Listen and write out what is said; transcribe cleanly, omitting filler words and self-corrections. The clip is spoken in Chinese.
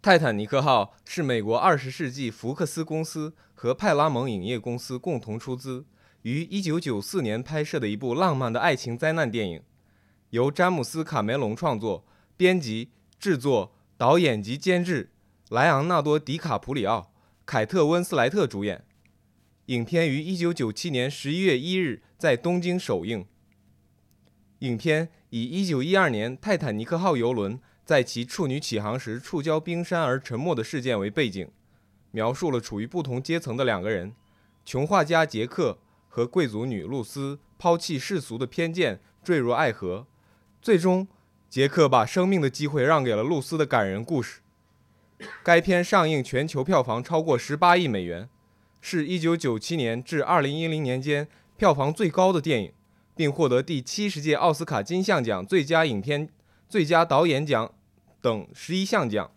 泰坦尼克号是美国20世纪福克斯公司和派拉蒙影业公司共同出资，于1994年拍摄的一部浪漫的爱情灾难电影，由詹姆斯·卡梅隆创作、编辑、制作、导演及监制，莱昂纳多·迪卡普里奥、凯特·温斯莱特主演。影片于1997年11月1日在东京首映。影片以1912年泰坦尼克号邮轮在其处女起航时触礁冰山而沉没的事件为背景，描述了处于不同阶层的两个人，穷画家杰克和贵族女露丝抛弃世俗的偏见，坠入爱河，最终杰克把生命的机会让给了露丝的感人故事。该片上映全球票房超过18亿美元，是1997年至2010年间票房最高的电影，并获得第70届奥斯卡金像奖最佳影片、最佳导演奖等11项奖。